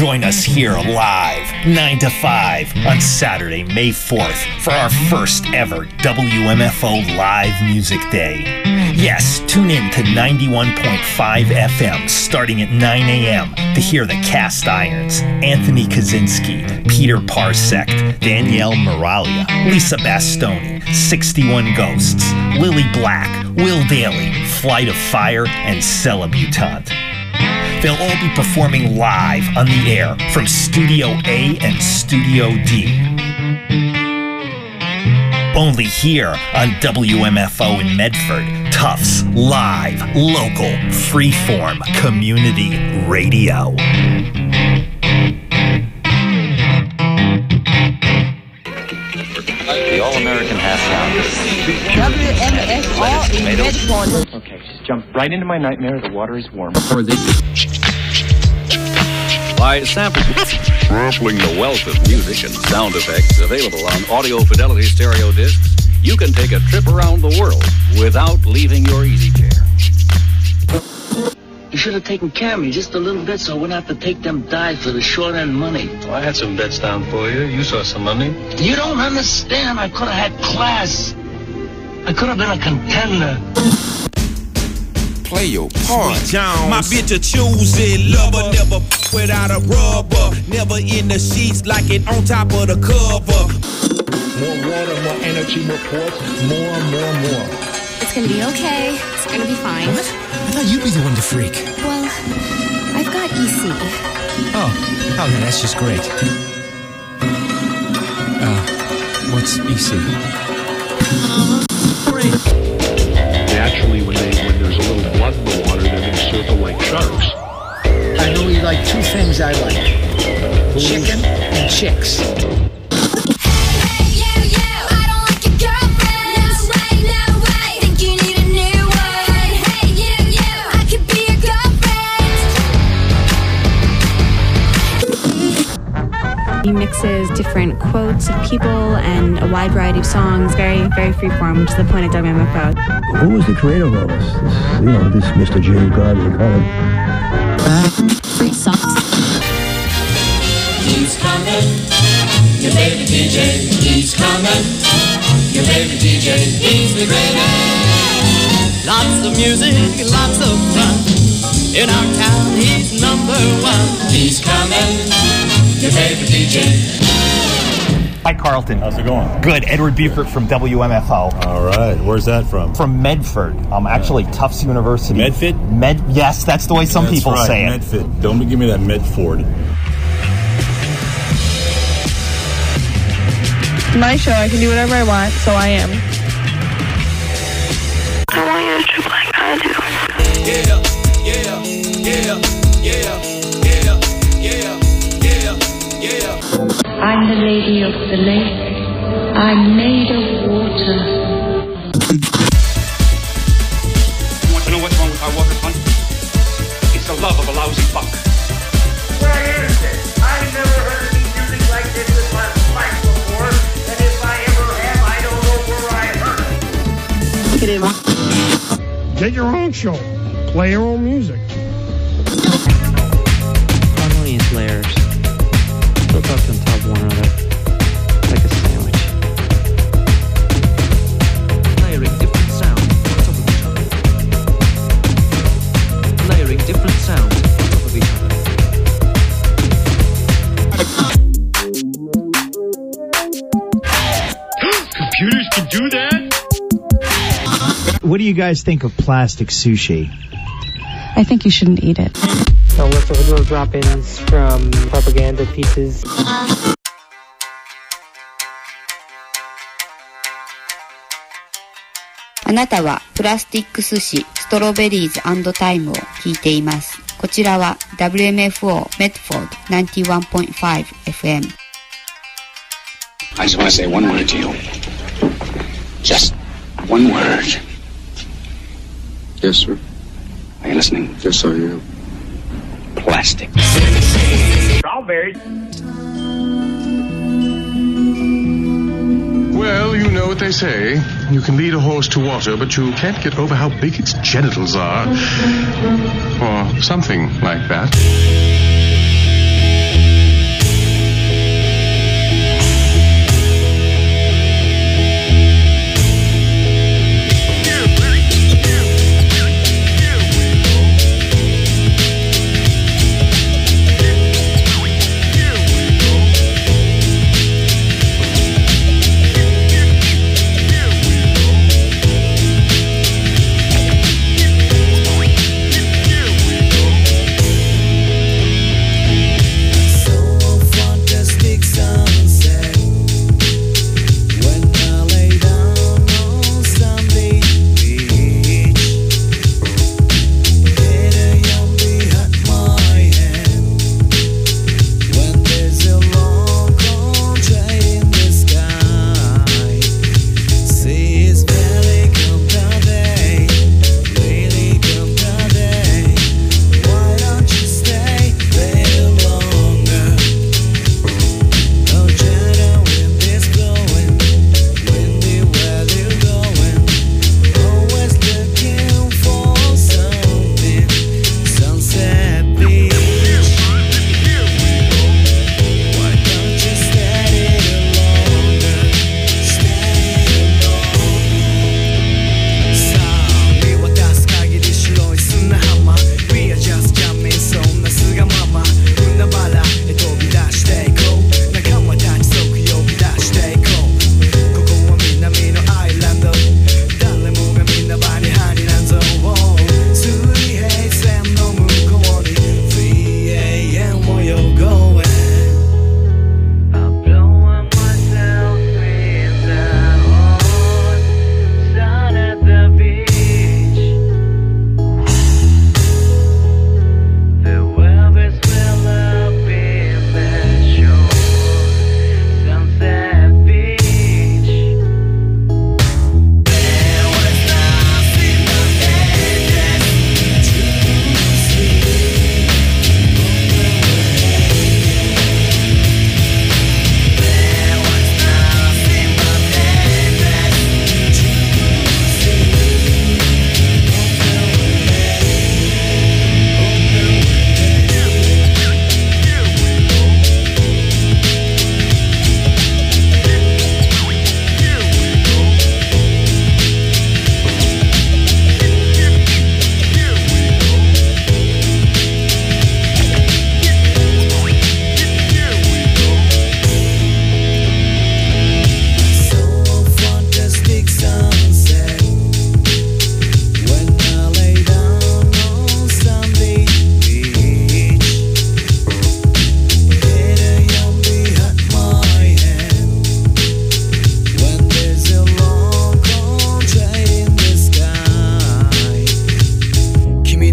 Join us here live, 9 to 5, on Saturday, May 4th, for our first ever WMFO Live Music Day. Yes, tune in to 91.5 FM starting at 9 a.m. to hear the Cast Irons, Anthony Kaczynski, Peter Parsect, Danielle Moralia, Lisa Bastoni, 61 Ghosts, Lily Black, Will Daly, Flight of Fire, and Celebutante. They'll all be performing live on the air from Studio A and Studio D. Only here on WMFO in Medford, Tufts Live, Local, Freeform, Community Radio. The All-American Half-Pounder. WMFO in Medford. Okay, just jump right into my nightmare. The water is warm. By sampling the wealth of music and sound effects available on Audio Fidelity stereo discs, you can take a trip around the world without leaving your easy chair. You should have taken care of me just a little bit so I wouldn't have to take them dives for the short end money. Well, I had some bets down for you. You saw some money. You don't understand. I could have had class. I could have been a contender. Play your part. My bitch a choosy lover, never without a rubber, never in the sheets like it on top of the cover. More water, more energy, more ports, more. It's gonna be okay. It's gonna be fine. What? I thought you'd be the one to freak. Well, I've got EC. Oh, then that's just great. What's EC? Naturally, when there's a little blood in the water, they're going to circle like sharks. I know you like two things I like. Chicken and chicks. He mixes different quotes of people and a wide variety of songs, very, very freeform, which is the point of WMFO. Who was the creator of all this? This Mr. Jimmy God, we call him. Free socks. He's coming, your baby DJ. He's coming, your baby DJ. He's the greatest. Lots of music, lots of fun. In our town, he's #1. He's coming, your favorite DJ. Hi, Carlton. How's it going? Good. Edward Buchert from WMFO. All right. Where's that from? From Medford. Actually, Tufts University. Medford? Yes, that's the way some people say it. Medford. Don't give me that Medford. My show, I can do whatever I want, so I am. I want you to trip like I do. Yeah. I'm the lady of the lake. I'm made of water. You want to know what's wrong with our water fund? It's the love of a lousy buck. Where is it? I've never heard any music like this in my life before, and if I ever have, I don't know where I heard it. Get your own show. Play your own music. Harmonious layers. Built up on top of one another. Like a sandwich. Layering different sounds on top of each other. Layering different sounds on top of each other. Computers can do that? What do you guys think of plastic sushi? I think you shouldn't eat it. So lots of little drop-ins from propaganda pieces. あなたはプラスティック寿司ストロベリーズ&タイムを聞いています。こちらは WMFO Medford 91.5 FM。 I just want to say one word to you. Just one word. Yes, sir. Are you listening? Yes, I am. Plastic. Strawberries. Well, you know what they say. You can lead a horse to water, but you can't get over how big its genitals are. Or something like that.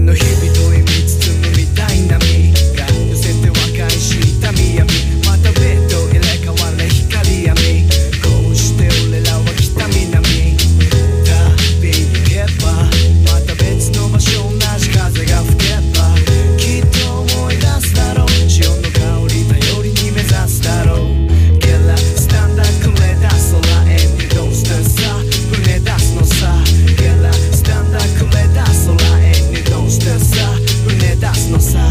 の日々と意味包むみたいな波が寄せて和解したみやみまたベッド入れ替われ光闇こうして俺らは北南旅に行けばまた別の場所同じ風が吹けばきっと思い出すだろう潮の香り頼りに目指すだろうゲラスタンダーくれ出す空へにどうしてさ船出すのさゲラスタンダーくれ出す空へにどうしてさ船出すのさ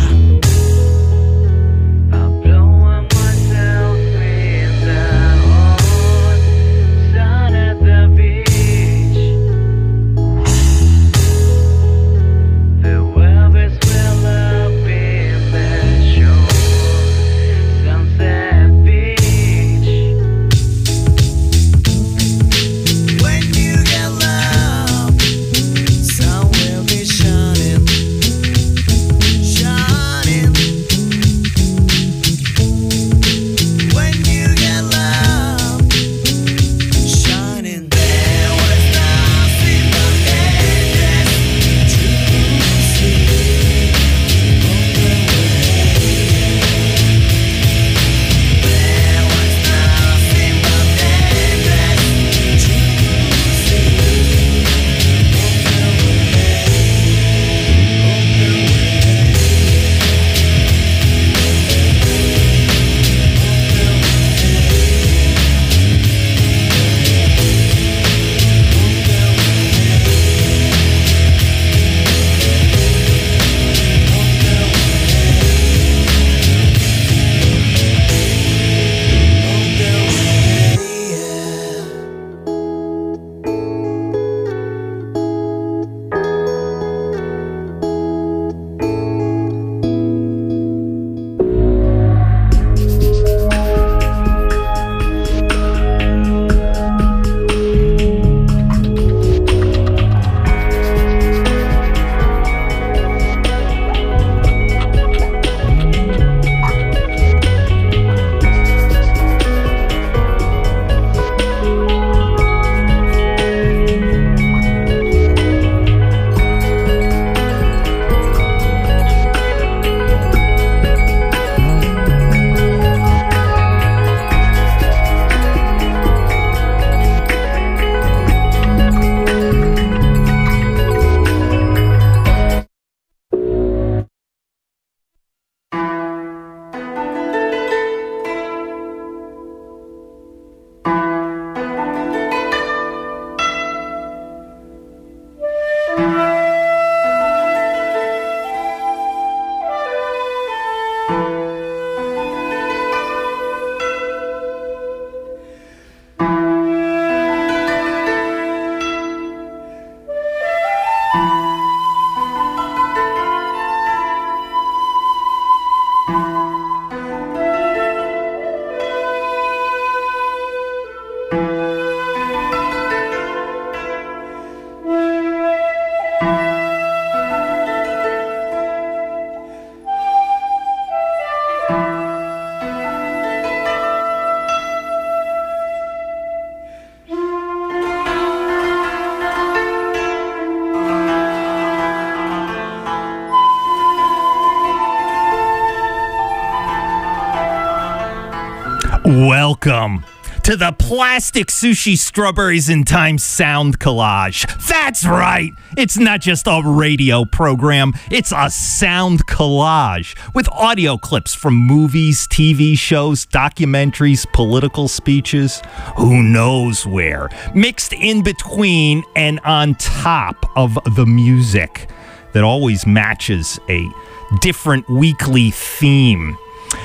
Welcome to the Plastic Sushi Strawberries in Time sound collage. That's right. It's not just a radio program. It's a sound collage with audio clips from movies, TV shows, documentaries, political speeches, who knows where, mixed in between and on top of the music that always matches a different weekly theme.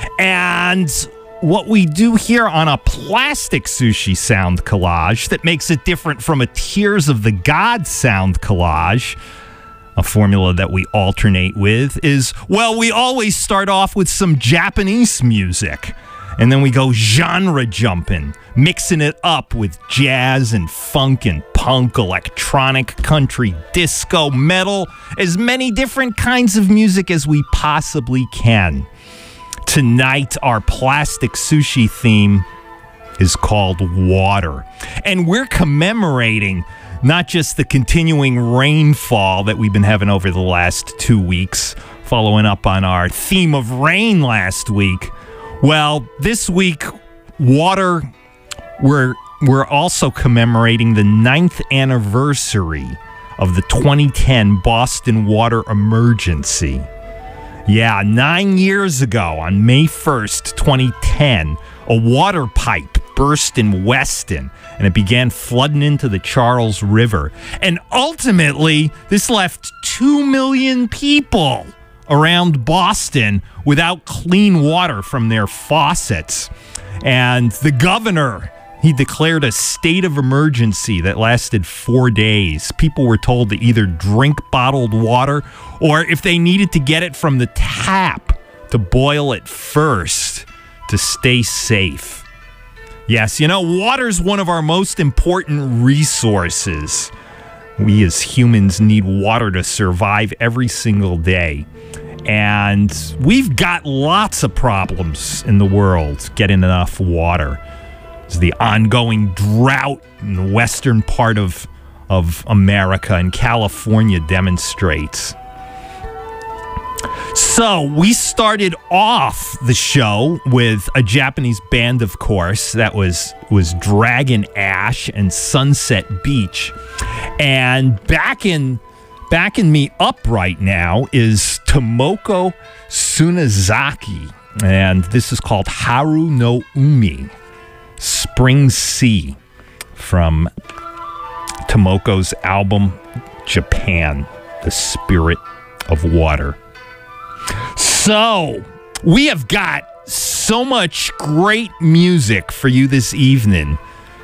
And what we do here on a Plastic Sushi sound collage that makes it different from a Tears of the God sound collage, a formula that we alternate with, is, well, we always start off with some Japanese music, and then we go genre jumping, mixing it up with jazz and funk and punk, electronic, country, disco, metal, as many different kinds of music as we possibly can. Tonight, our Plastic Sushi theme is called Water. And we're commemorating not just the continuing rainfall that we've been having over the last 2 weeks, following up on our theme of rain last week. Well, this week, we're also commemorating the 9th anniversary of the 2010 Boston water emergency. Yeah, 9 years ago, on May 1st, 2010, a water pipe burst in Weston, and it began flooding into the Charles River. And ultimately, this left 2 million people around Boston without clean water from their faucets. And the governor, he declared a state of emergency that lasted 4 days. People were told to either drink bottled water, or if they needed to get it from the tap, to boil it first to stay safe. Yes, water's one of our most important resources. We as humans need water to survive every single day. And we've got lots of problems in the world getting enough water. There's the ongoing drought in the western part of America, and California demonstrates. So we started off the show with a Japanese band, of course, that was Dragon Ash and Sunset Beach. And backing me up right now is Tomoko Tsunezaki, and this is called Haru no Umi, Spring Sea, from Tomoko's album Japan, The Spirit of Water. So, we have got so much great music for you this evening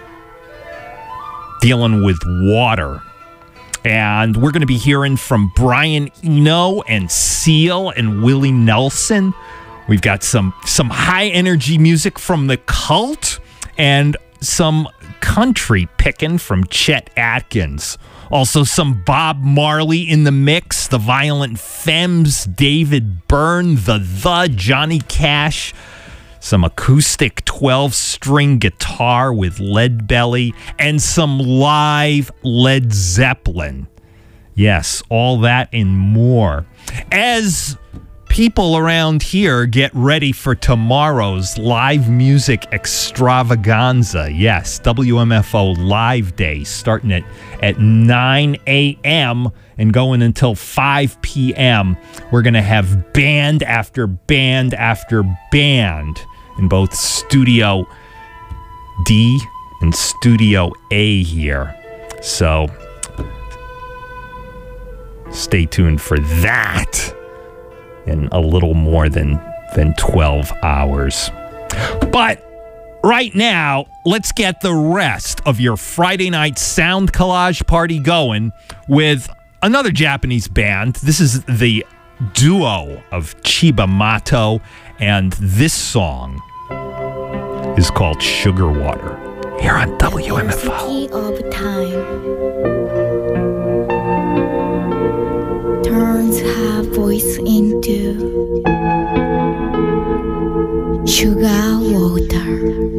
dealing with water. And we're going to be hearing from Brian Eno and Seal and Willie Nelson. We've got some high-energy music from The Cult and some country picking from Chet Atkins. Also some Bob Marley in the mix, the Violent Femmes, David Byrne, the Johnny Cash, some acoustic 12-string guitar with Leadbelly, and some live Led Zeppelin. Yes, all that and more. As people around here get ready for tomorrow's live music extravaganza. Yes, WMFO Live Day, starting at 9 a.m. and going until 5 p.m. We're going to have band after band after band in both Studio D and Studio A here. So stay tuned for that in a little more than 12 hours. But right now, let's get the rest of your Friday night sound collage party going with another Japanese band. This is the duo of Chiba Mato, and this song is called Sugar Water here on WMFO. Of time turns her voice into sugar water.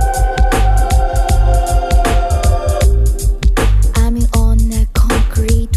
I'm on a concrete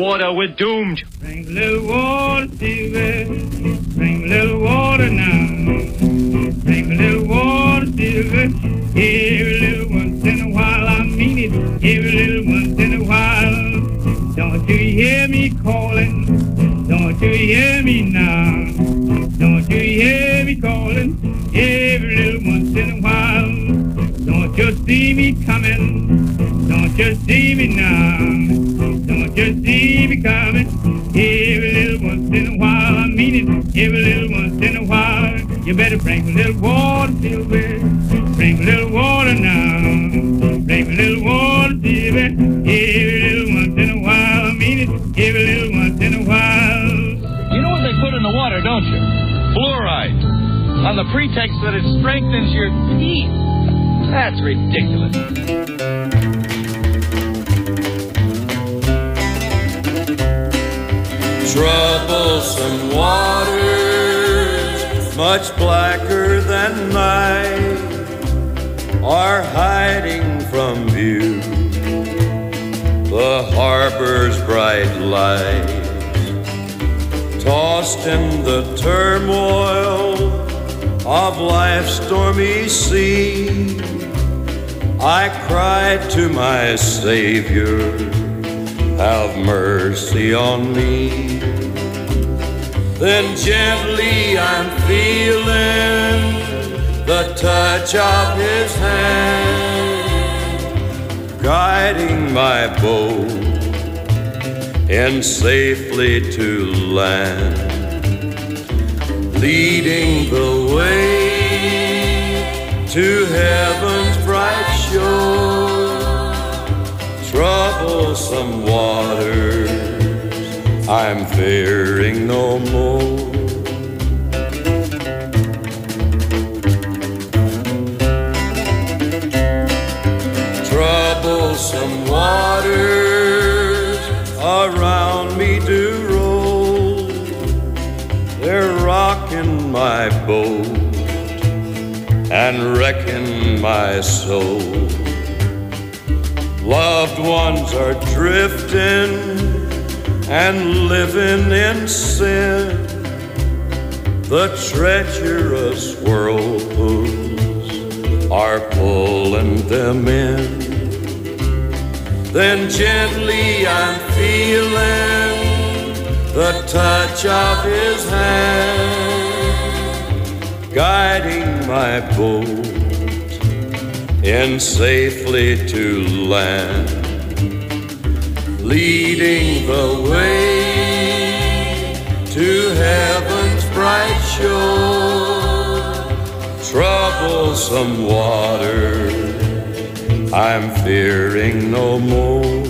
water, we're doomed. Bring a little water, Silver. Bring a little water now. Bring a little water, Silver. Every little once in a while, I mean it. Every little once in a while. Don't you hear me calling? Don't you hear me now? Don't you hear me calling? Every little once in a while. Don't you see me coming? Don't you see me now? Don't you see me coming? Every little once in a while, I mean it. Every little once in a while. You better bring a little water, Silver. Bring a little water now. Bring a little water, Silver. Every little once in a while, I mean it. Every little once in a while. You know what they put in the water, don't you? Fluoride. On the pretext that it strengthens your teeth. That's ridiculous. Troublesome waters, much blacker than night, are hiding from view the harbor's bright light. Tossed in the turmoil of life's stormy sea, I cried to my Savior, have mercy on me. Then gently I'm feeling the touch of His hand, guiding my boat in safely to land, leading the way to heaven's bright shore. Troublesome waters, I'm fearing no more. Troublesome waters around me do roll, they're rocking my boat and wrecking my soul. Loved ones are drifting and living in sin, the treacherous whirlpools are pulling them in. Then gently I'm feeling the touch of His hand, guiding my boat in safely to land, leading the way to heaven's bright shore. Troublesome waters, I'm fearing no more.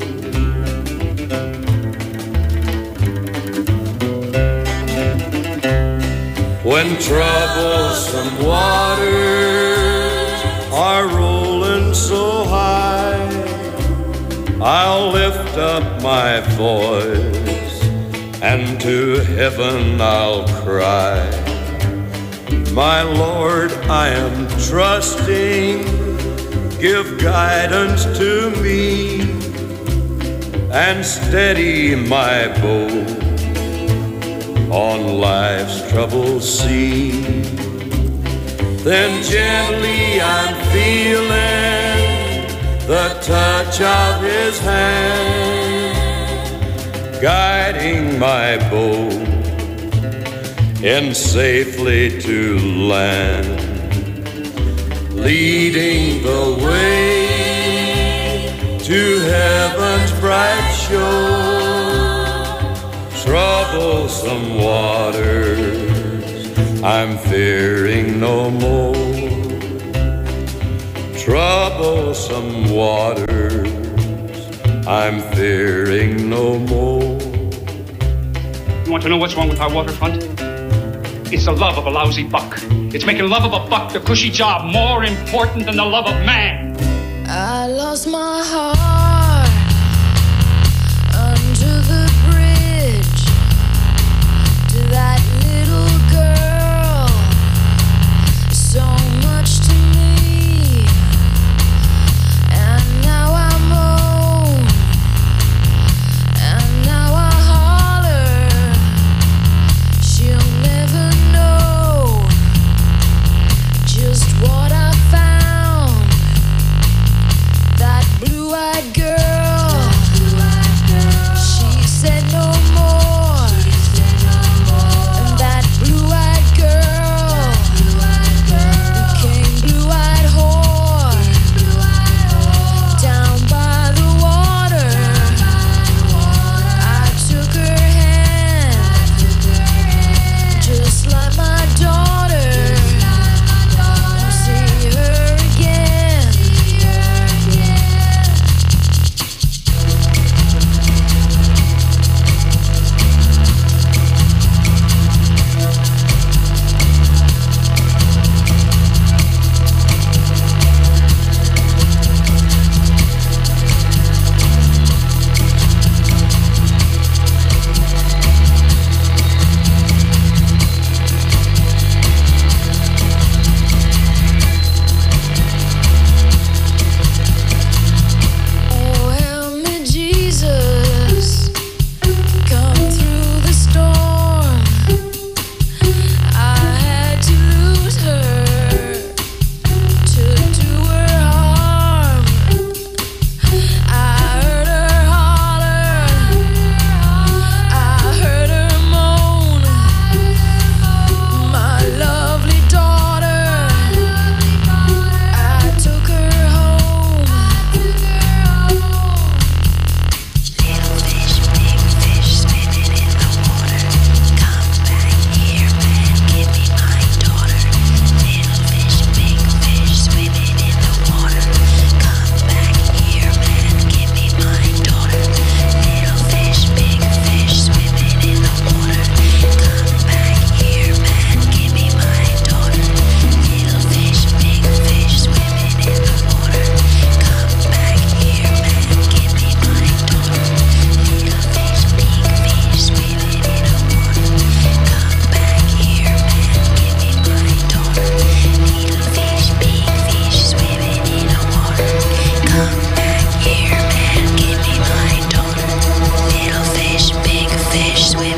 When troublesome waters are rolling so high, I'll lift up my voice and to heaven I'll cry. My Lord, I am trusting, give guidance to me and steady my boat on life's troubled sea. Then gently I'm feeling the touch of His hand, guiding my boat in safely to land, leading the way to heaven's bright shore. Troublesome waters, I'm fearing no more. Troublesome waters, I'm fearing no more. You want to know what's wrong with our waterfront? It's the love of a lousy buck. It's making love of a buck, the cushy job, more important than the love of man. I lost my heart under the bridge to that little girl, so much to me, and now I'm old, and now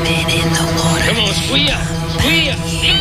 Come on, squeal, squeal.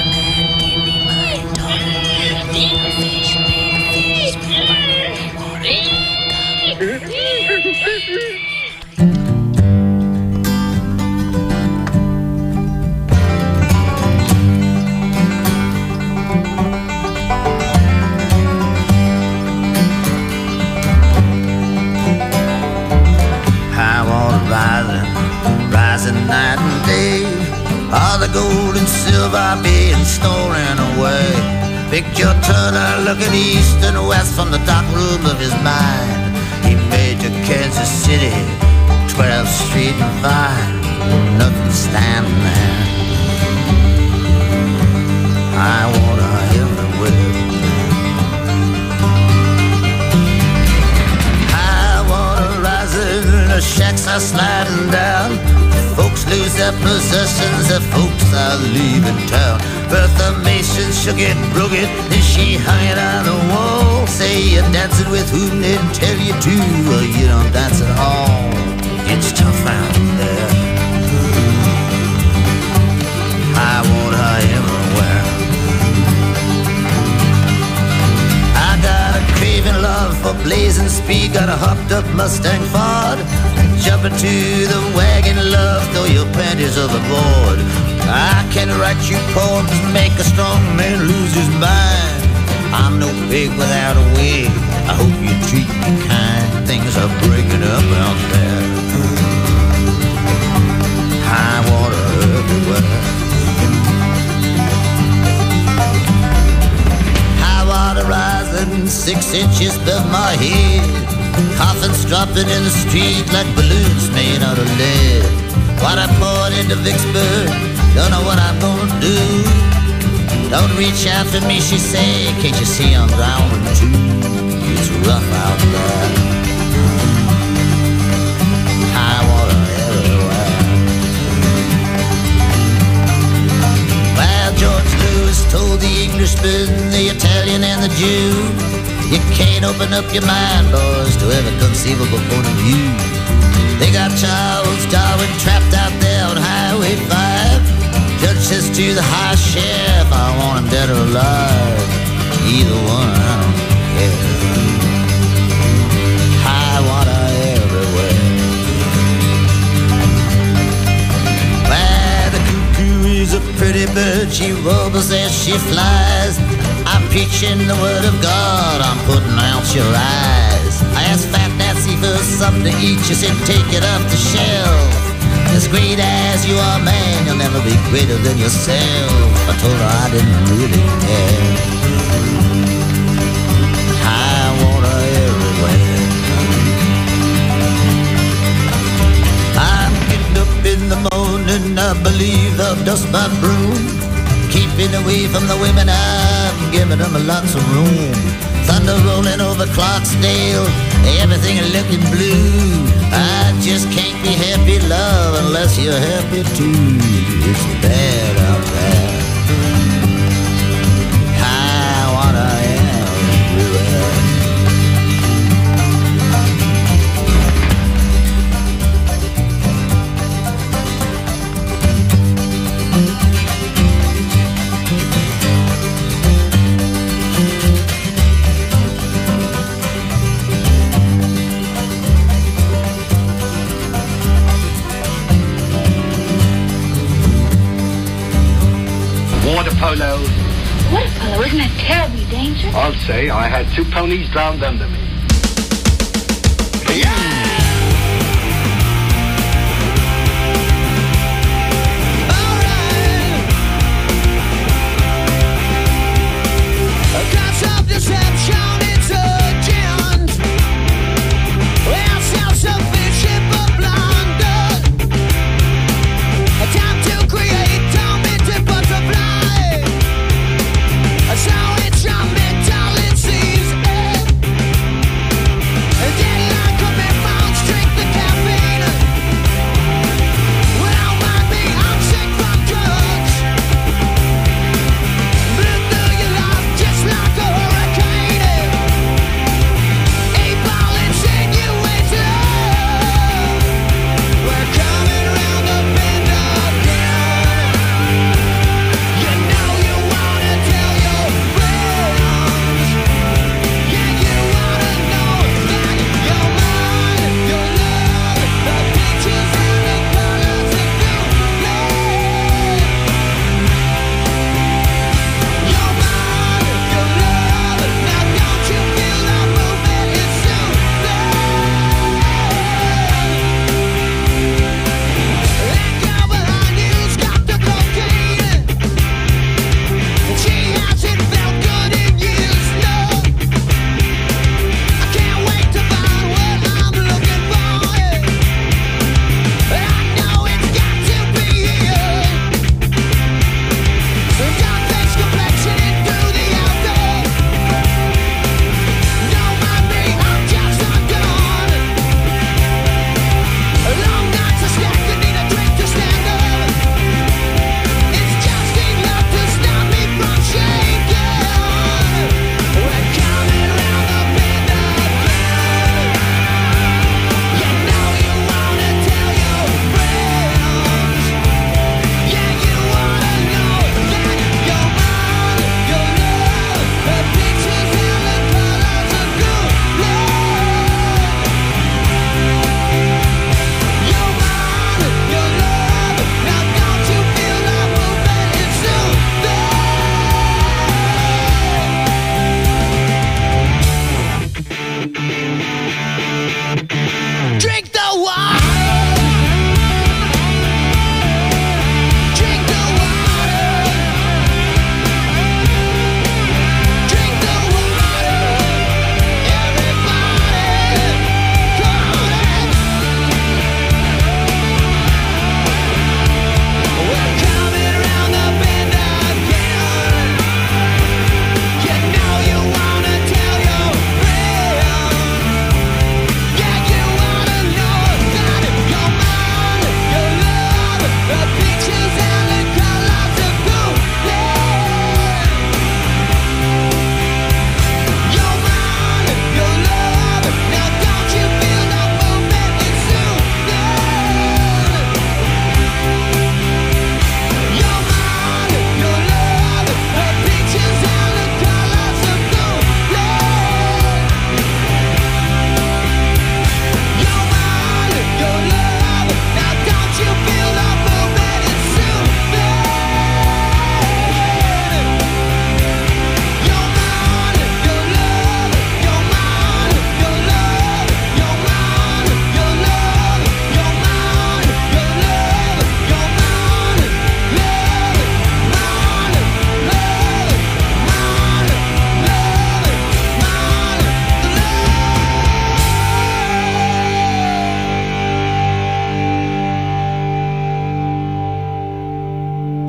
High water rising night and day. All the gold and silver being stolen away. Victor Turner looking east and west from the dark room of his mind. He made to Kansas City, 12th Street and Vine. Nothing standing there. High water everywhere. High water rising, the shacks are sliding down. Folks lose their possessions, the folks are leaving town. Bertha Mason shook it, broke it, and she hung it on the wall. Say you're dancing with whom they tell you to, or you don't dance at all. It's tough out there. High water everywhere. I got a craving love for blazing speed, got a hopped up Mustang Ford. Jump into the wagon, love, throw your panties overboard. I can write you poems, make a strong man lose his mind. I'm no pig without a wig, I hope you treat me kind. Things are breaking up out there. High water everywhere. High water rising 6 inches above my head. Coffins dropping in the street like balloons made out of lead. What I poured into Vicksburg, don't know what I'm gonna do. Don't reach out to me, she said, can't you see I'm drowning too? It's rough out there. High water everywhere. Well, George Lewis told the Englishman, the Italian and the Jew, you can't open up your mind, boys, to every conceivable point of view. They got Charles Darwin trapped out there on Highway 5. Judge says to the high sheriff, I want him dead or alive. Either one, I don't care. High water everywhere. Well, the cuckoo is a pretty bird, she warbles as she flies. I'm preaching the word of God, I'm putting out your eyes. I asked Fat Nancy for something to eat, she said take it off the shelf. As great as you are, man, you'll never be greater than yourself. I told her I didn't really care. High water everywhere. I'm getting up in the morning, I believe I'll dust my broom. Keeping away from the women, I'm giving them lots of room. Thunder rolling over Clarksdale, everything looking blue. I just can't be happy, love, unless you're happy too. It's bad out there. High water everywhere. Water polo. Water polo, isn't that terribly dangerous? I'll say I had 2 ponies drowned under me. So it's your mental, it seems.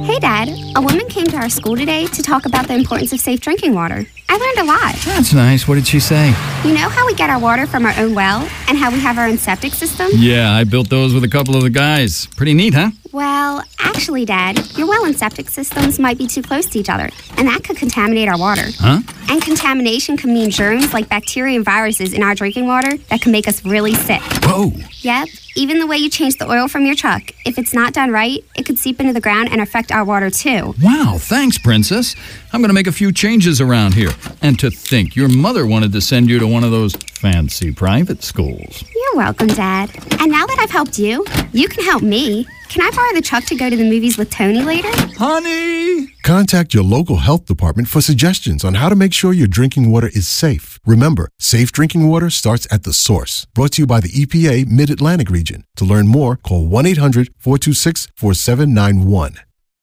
Hey, Dad. A woman came to our school today to talk about the importance of safe drinking water. I learned a lot. That's nice. What did she say? You know how we get our water from our own well and how we have our own septic system? Yeah, I built those with a couple of the guys. Pretty neat, huh? Well, actually, Dad, your well and septic systems might be too close to each other, and that could contaminate our water. Huh? And contamination can mean germs like bacteria and viruses in our drinking water that can make us really sick. Whoa. Yep. Even the way you change the oil from your truck, if it's not done right, it could seep into the ground and affect our water too. Wow, thanks, Princess. I'm going to make a few changes around here. And to think, your mother wanted to send you to one of those fancy private schools. You're welcome, Dad. And now that I've helped you, you can help me. Can I borrow the truck to go to the movies with Tony later? Honey! Contact your local health department for suggestions on how to make sure your drinking water is safe. Remember, safe drinking water starts at the source. Brought to you by the EPA Mid-Atlantic region. To learn more, call 1-800-426-4791.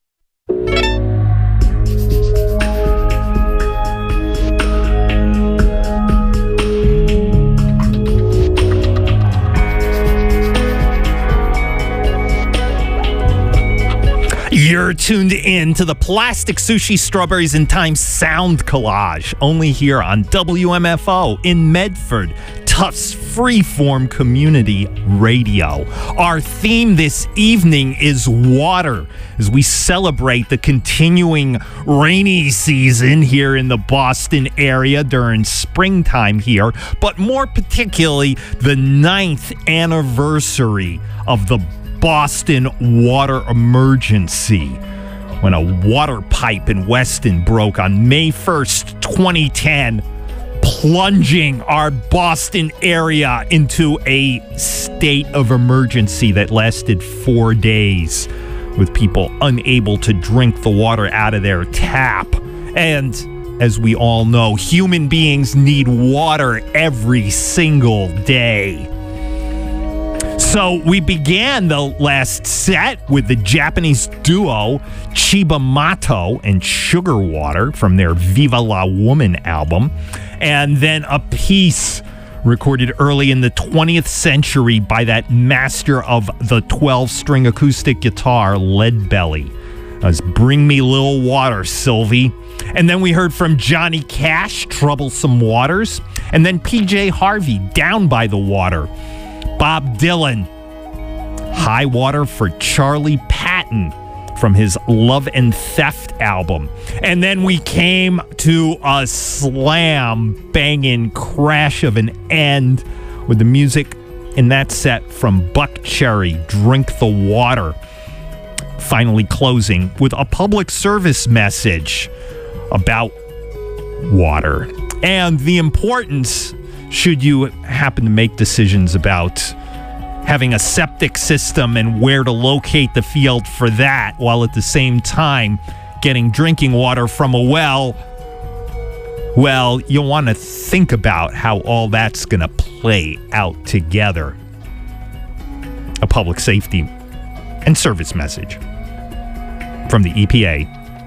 You're tuned in to the Plastic Sushi Strawberries in Time sound collage, only here on WMFO in Medford, Tufts Freeform Community Radio. Our theme this evening is water, as we celebrate the continuing rainy season here in the Boston area during springtime here, but more particularly the 9th anniversary of the Boston water emergency, when a water pipe in Weston broke on May 1st, 2010, plunging our Boston area into a state of emergency that lasted 4 days, with people unable to drink the water out of their tap. And as we all know, human beings need water every single day. So we began the last set with the Japanese duo Chiba Mato and Sugar Water from their Viva La Woman album, and then a piece recorded early in the 20th century by that master of the 12-string acoustic guitar, Leadbelly. That was Bring Me Little Water, Sylvie. And then we heard from Johnny Cash, Troublesome Waters, and then PJ Harvey, Down by the Water. Bob Dylan, High Water for Charlie Patton from his Love and Theft album. And then we came to a slam-banging crash of an end with the music in that set from Buckcherry, Drink the Water. Finally closing with a public service message about water and the importance, should you happen to make decisions about having a septic system and where to locate the field for that, while at the same time getting drinking water from a well, well, you'll want to think about how all that's going to play out together. A public safety and service message from the EPA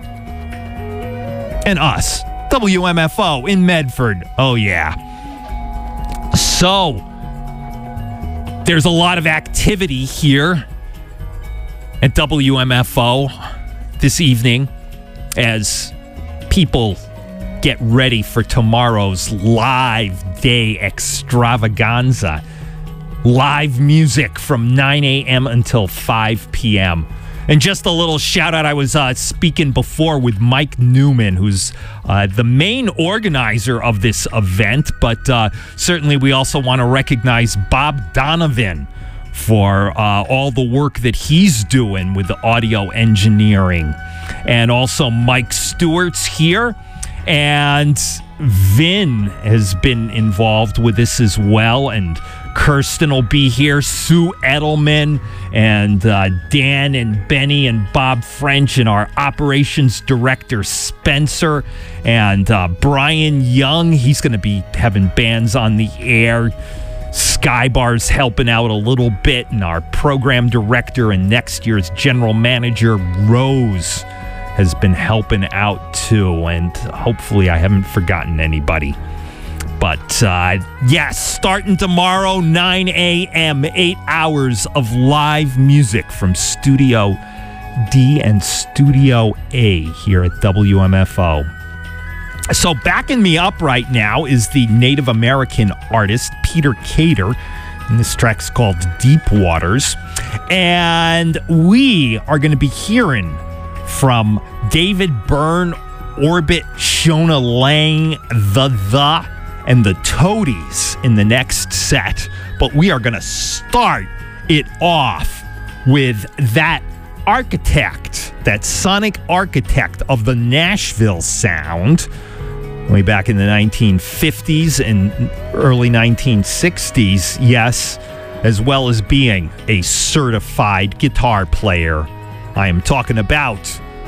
and us, WMFO in Medford. Oh, yeah. So, there's a lot of activity here at WMFO this evening as people get ready for tomorrow's live day extravaganza. Live music from 9 a.m. until 5 p.m. And just a little shout out, I was speaking before with Mike Newman, who's the main organizer of this event, but certainly we also want to recognize Bob Donovan for all the work that he's doing with the audio engineering. And also Mike Stewart's here, and Vin has been involved with this as well, and Kirsten will be here, Sue Edelman, and Dan and Benny and Bob French, and our operations director, Spencer, and Brian Young. He's going to be having bands on the air. Skybar's helping out a little bit, and our program director and next year's general manager, Rose, has been helping out too, and hopefully I haven't forgotten anybody. But, yes, starting tomorrow, 9 a.m., 8 hours of live music from Studio D and Studio A here at WMFO. So backing me up right now is the Native American artist Peter Cater, and this track's called Deep Waters. And we are going to be hearing from David Byrne, Orbit, Shona Lang, The, and the Toadies in the next set. But we are going to start it off with that architect, that sonic architect of the Nashville sound, way back in the 1950s and early 1960s, yes, as well as being a certified guitar player. I am talking about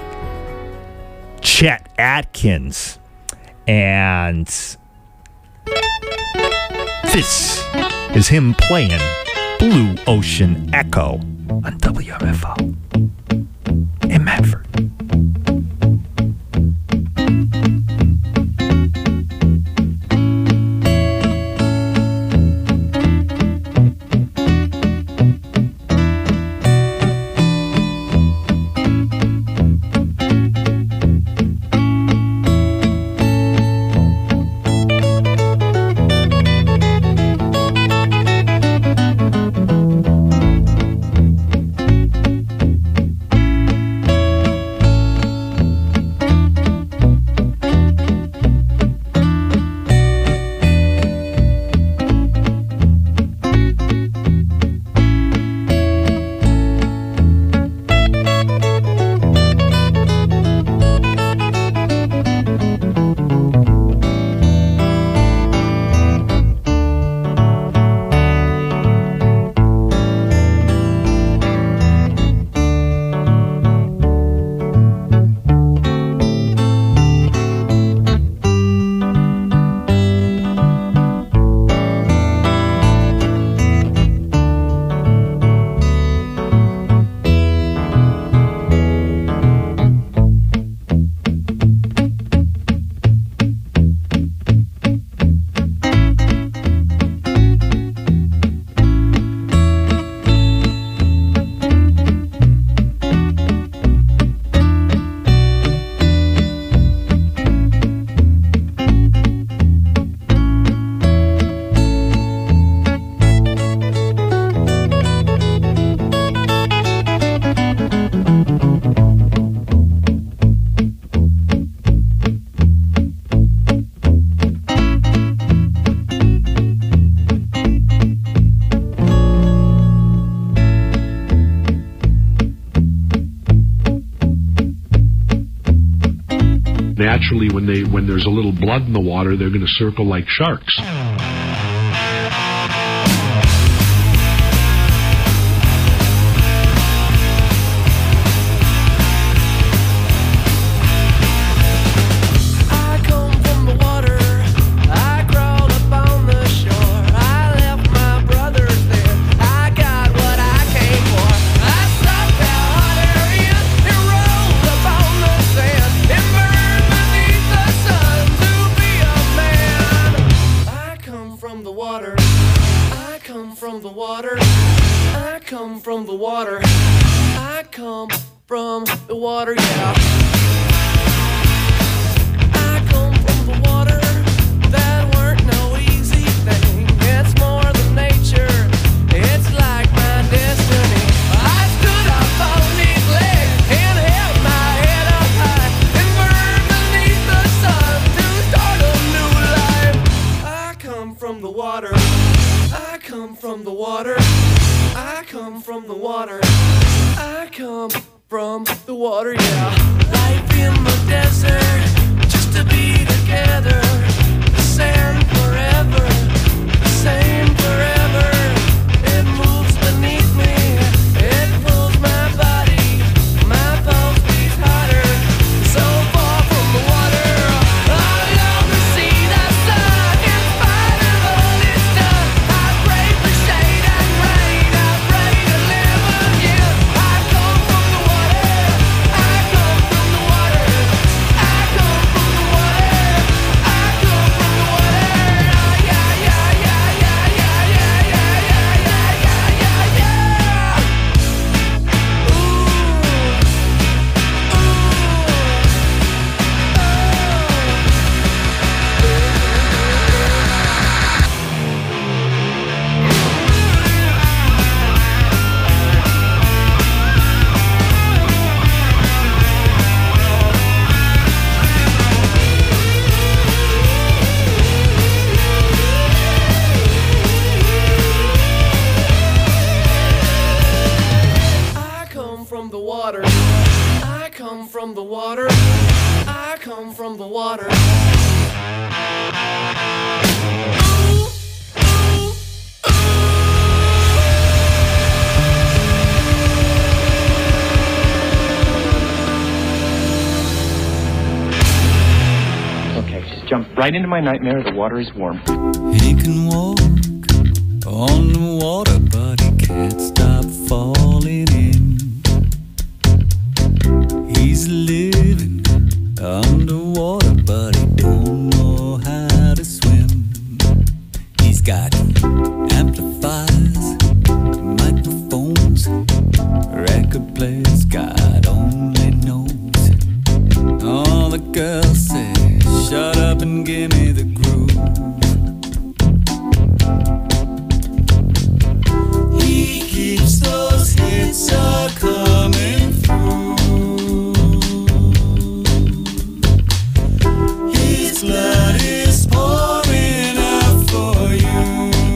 Chet Atkins. And this is him playing Blue Ocean Echo on WMFO in Medford. Naturally, when there's a little blood in the water, they're going to circle like sharks. I come from the water. I come from the water. Okay, just jump right into my nightmare. The water is warm. He can walk on the water, but he can't stop falling in. He's living underwater, but he don't know how to swim. He's got amplifiers, microphones, record players, God only knows. All the girls say, shut up and give me the groove. He keeps those hits are coming through. His blood is pouring out for you.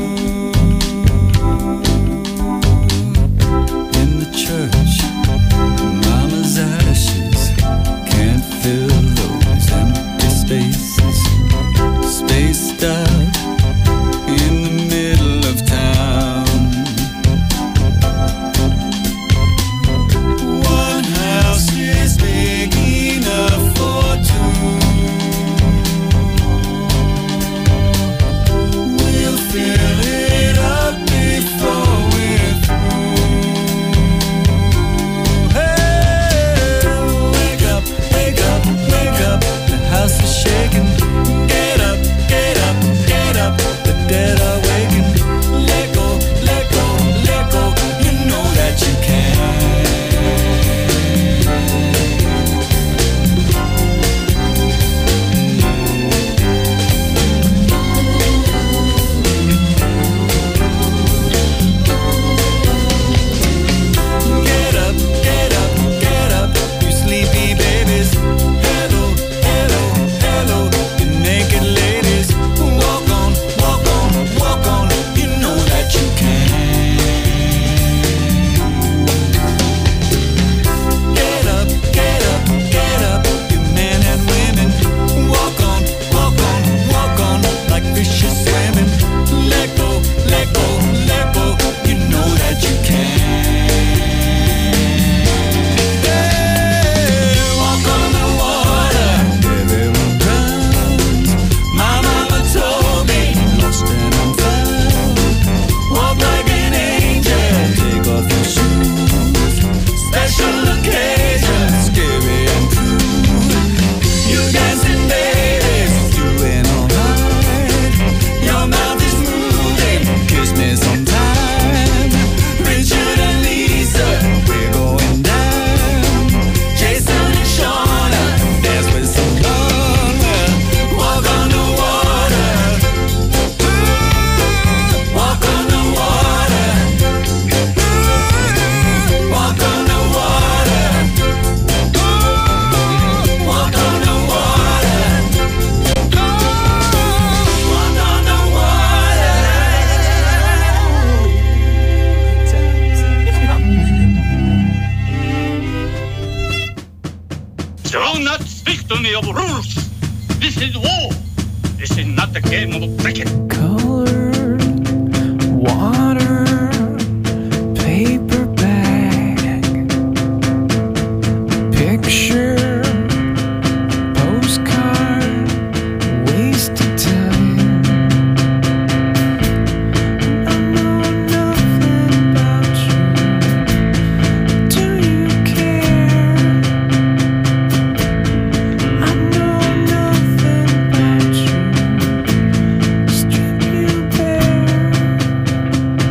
In the church, mama's ashes can't fill those empty spaces. Spaced out in the middle of town. One house is big enough for two. We'll fill it up before we're through. Hey, wake up, wake up, wake up. The house is shaking. Get up, get up, get up. The dead are waking. Let go, let go, let go. You know that you can. Get up, get up, get up, you sleepy babies. Hello, hello, hello, you naked ladies. Walk on, walk on, walk on, you know that you can. Get up, get up, get up, you men and women. Walk on, like fish are swimming. Let go, let go, let go, you know that you can. Hey, walk on the water, everyone drowns. My mama told me, lost and I'm found. Walk like an angel, take off your shoes. Special occasion, scary and true. You dancing babies, doing alright. Your mouth is moving, kiss me sometime. Richard and Lisa, we're going down. Jason and Shauna, dance with some fun. Walk on the water. Walk on the water. Walk on the water. Walk on the water. Walk on the Do not speak to me of rules. This is war. This is not a game of cricket. Colored water, paper bag, picture, postcard, wasted time. I know nothing about you. Do you care? I know nothing about you. Strip you bare.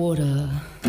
water.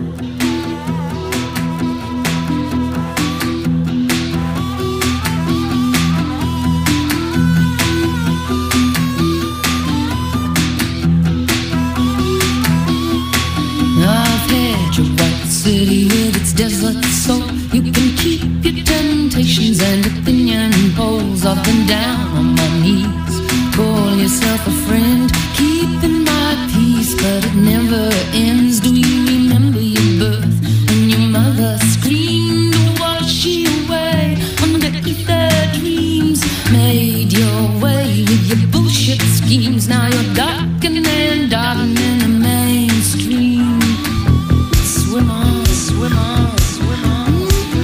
I've had your white city with its desert soul. You can keep your temptations and opinion polls. I've been down on my knees, call yourself a friend, keeping my peace, but it never ends. Do you remember your birth and your mother screamed to wash you away underneath their dreams? Made your way with your bullshit schemes. Now you're darkening and darkening in the mainstream. Swim on, swim on, swim on.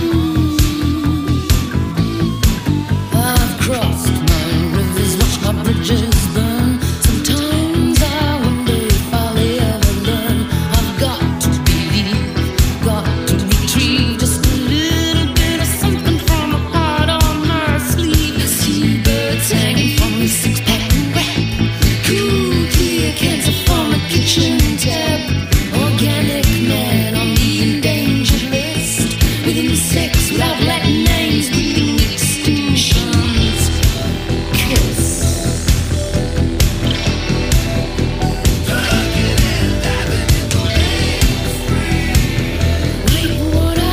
I've crossed my rivers, watched my bridges burn. Sometimes I wonder if I'll ever learn. I've got to believe, got to retrieve just a little bit of something from a heart on my sleeve. Seabirds hanging from the six-pack wrap, cool clear cans from a kitchen tap. Organic man on the endangered list, with insects without Latin names, breathing extinctions. Kiss. White water.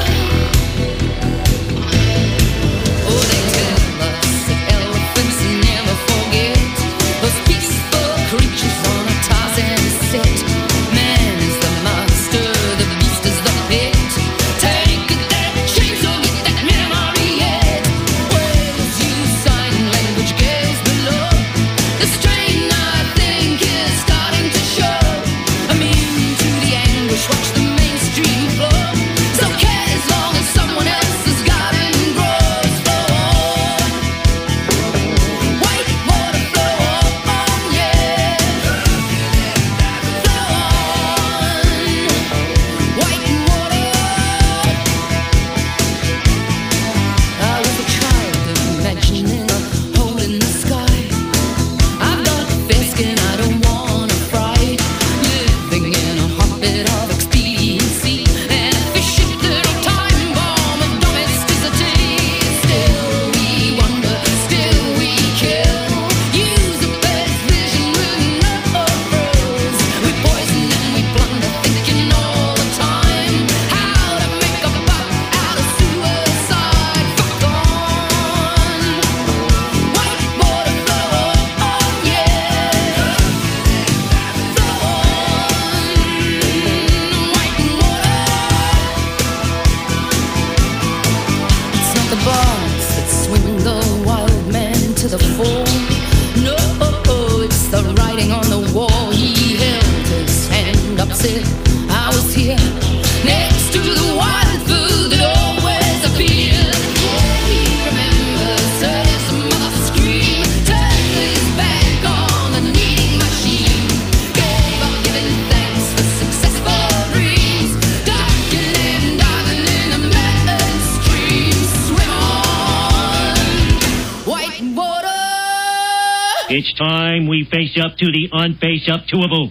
Oh, they tell us that elephants never forget. Those peaceful creatures on a Tarzan set. Man is the master, the beast is the pet. Take that chainsaw, get that memory yet. Whales use sign language, gaze below. The strain I think is starting to show. I'm into the anguish, watch the mainstream flow. It's okay as long as someone else's garden grows. Flow on. White water, flow on, yeah. Flow on. White water. I was a child imagining a hole in the sky. I've got fair skin, I don't wanna fry. Living in a hotbed of expediency, and a fishy little time bomb of domesticity. Still we wonder, still we kill. Use the best vision with no frills. We poison and we plunder, thinking all the time how to make a buck out of suicide. Fuck on. White water, flow on, yeah. Flow on. White water. It's not the bars that swing the wild man to the fore. No, it's the writing on the wall. He held his hand up, said, I was here next to the wild food that always appeared. He remembers, heard his mother scream, turned his back on the kneading machine, gave up giving thanks for successful dreams, darkening, darkening the mainstream. Swim on, white water. It's time we face up to the unface up to-able.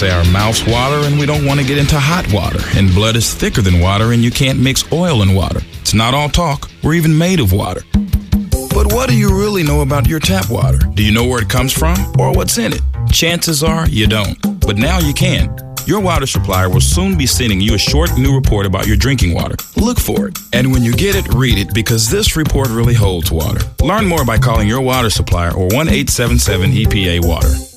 say our mouths water and we don't want to get into hot water, and blood is thicker than water and you can't mix oil and water. It's not all talk. We're even made of water. But what do you really know about your tap water? Do you know where it comes from or what's in it? Chances are you don't, but now you can. Your water supplier will soon be sending you a short new report about your drinking water. Look for it, and when you get it, read it, because this report really holds water. Learn more by calling your water supplier or 1-877-EPA-WATER.